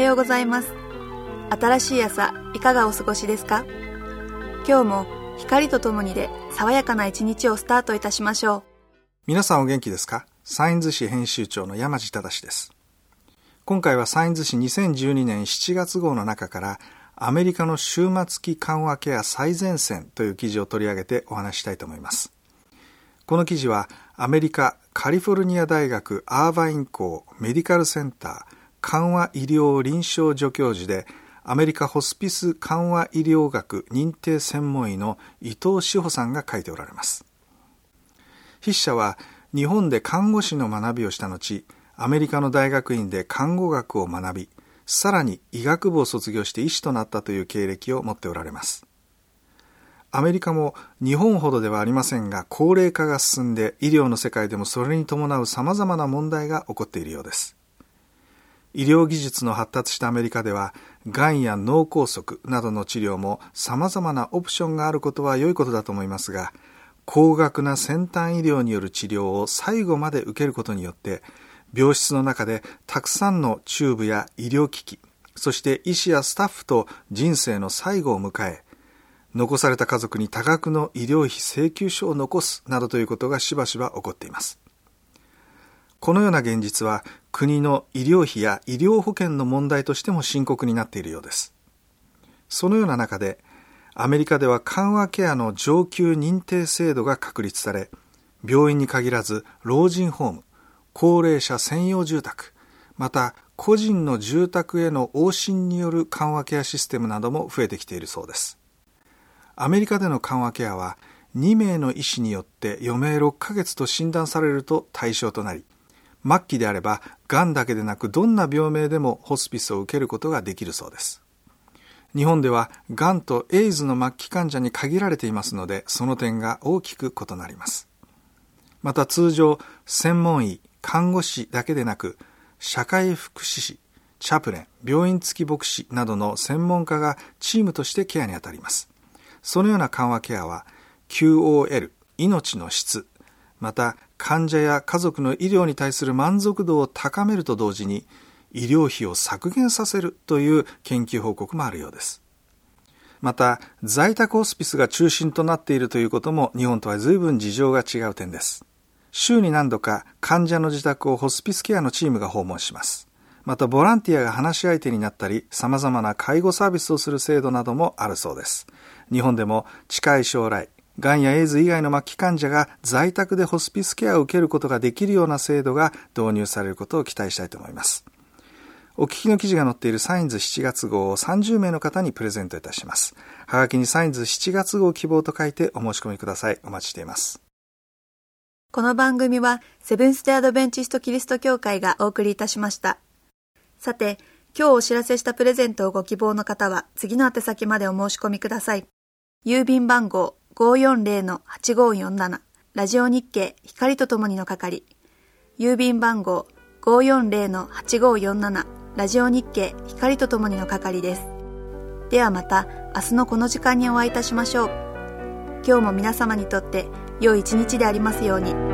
ようございます。新しい朝いかがお過ごしですか？今日も光とともにで爽やかな一日をスタートいたしましょう。 皆さんお元気ですか？サインズ紙編集長の山地正です。今回はサインズ紙2012年7月号の中からアメリカの終末期緩和ケア最前線という記事を取り上げてお話したいと思います。この記事はアメリカカリフォルニア大学アーバイン校メディカルセンター緩和医療臨床助教授でアメリカホスピス緩和医療学認定専門医の伊藤志保さんが書いておられます。筆者は日本で看護師の学びをした後、アメリカの大学院で看護学を学び、さらに医学部を卒業して医師となったという経歴を持っておられます。アメリカも日本ほどではありませんが、高齢化が進んで医療の世界でもそれに伴う様々な問題が起こっているようです。医療技術の発達したアメリカでは、がんや脳梗塞などの治療も様々なオプションがあることは良いことだと思いますが、高額な先端医療による治療を最後まで受けることによって、病室の中でたくさんのチューブや医療機器、そして医師やスタッフと人生の最後を迎え、残された家族に多額の医療費請求書を残すなどということがしばしば起こっています。このような現実は国の医療費や医療保険の問題としても深刻になっているようです。そのような中で、アメリカでは緩和ケアの上級認定制度が確立され、病院に限らず老人ホーム、高齢者専用住宅、また個人の住宅への往診による緩和ケアシステムなども増えてきているそうです。アメリカでの緩和ケアは2名の医師によって余命6ヶ月と診断されると対象となり、末期であればがんだけでなくどんな病名でもホスピスを受けることができるそうです。日本ではがんとエイズの末期患者に限られていますので、その点が大きく異なります。また通常、専門医、看護師だけでなく、社会福祉士、チャプレン、病院付き牧師などの専門家がチームとしてケアに当たります。そのような緩和ケアは QOL、命の質、また患者や家族の医療に対する満足度を高めると同時に医療費を削減させるという研究報告もあるようです。また在宅ホスピスが中心となっているということも日本とは随分事情が違う点です。週に何度か患者の自宅をホスピスケアのチームが訪問します。またボランティアが話し相手になったり、様々な介護サービスをする制度などもあるそうです。日本でも近い将来、がんやエイズ以外の末期患者が在宅でホスピスケアを受けることができるような制度が導入されることを期待したいと思います。お聞きの記事が載っているサインズ7月号を30名の方にプレゼントいたします。はがきにサインズ7月号希望と書いてお申し込みください。お待ちしています。 この番組はセブンス・デ・アドベンチスト・キリスト教会がお送りいたしました。さて、今日お知らせしたプレゼントをご希望の方は次の宛先までお申し込みください。郵便番号 540-8547 ラジオ日経光とともにの係。郵便番号 540-8547 ラジオ日経光とともにの係です。ではまた明日のこの時間にお会いいたしましょう。今日も皆様にとって良い一日でありますように。